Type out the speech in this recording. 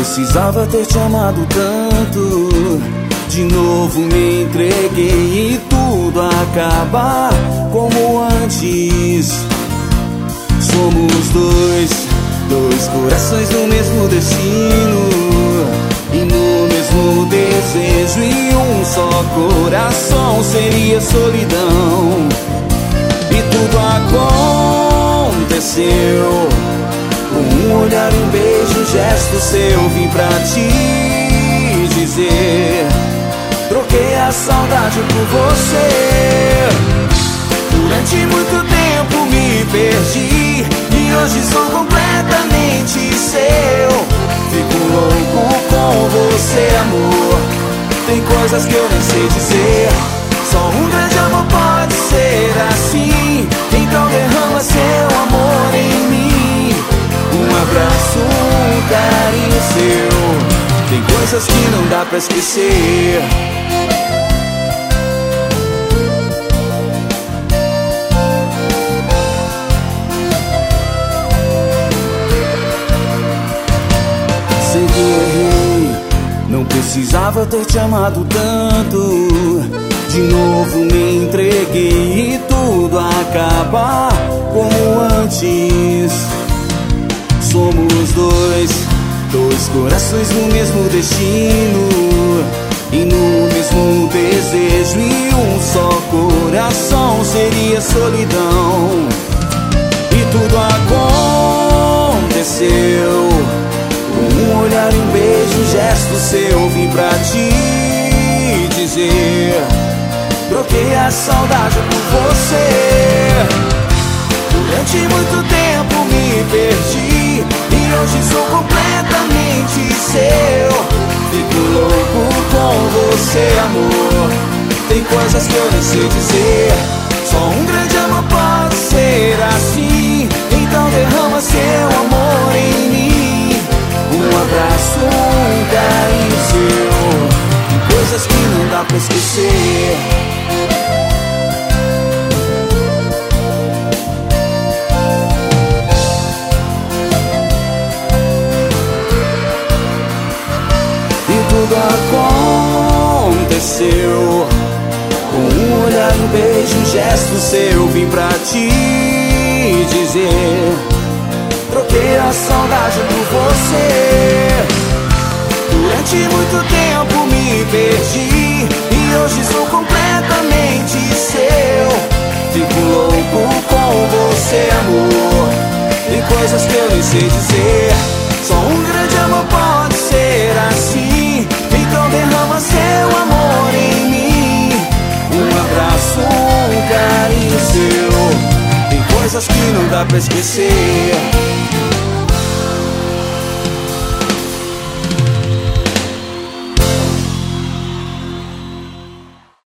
precisava ter te amado tanto. De novo me entreguei e tudo acaba como antes. Somos dois corações no mesmo destino e no mesmo desejo, e um só coração seria solidão. E tudo aconteceu com um olhar, um beijo, um gesto seu. Vim pra te dizer, troquei a saudade por você. Durante muito tempo me perdi e hoje sou completamente seu. Fico louco com você, amor. Tem coisas que eu nem sei dizer. Só um grande amor pode ser assim. Então derrama seu amor em mim. Um abraço, um carinho seu. Tem coisas que não dá pra esquecer. Sei que errei, não precisava ter te amado tanto. De novo me entreguei e tudo acaba como antes. Somos dois corações no mesmo destino e no mesmo desejo, e um só coração seria solidão. E tudo aconteceu com um olhar, um beijo, um gesto seu. Vim pra te dizer, troquei a saudade por você. Durante muito tempo me perdi e hoje sou completamente seu. Fico louco com você, amor. Tem coisas que eu nem sei dizer. Só um grande amor pode ser assim. Então derrama seu amor em mim. Um abraço, um carinho seu. Coisas que não dá pra esquecer. Tudo aconteceu com um olhar, um beijo, um gesto seu. Vim pra te dizer, troquei a saudade por você. Durante muito tempo me perdi e hoje sou completamente seu. Fico louco com você, amor. Tem coisas que eu nem sei dizer. Só um grande amor pode ser assim. Então derrama seu amor em mim. Um abraço, um carinho seu. Tem coisas que não dá pra esquecer.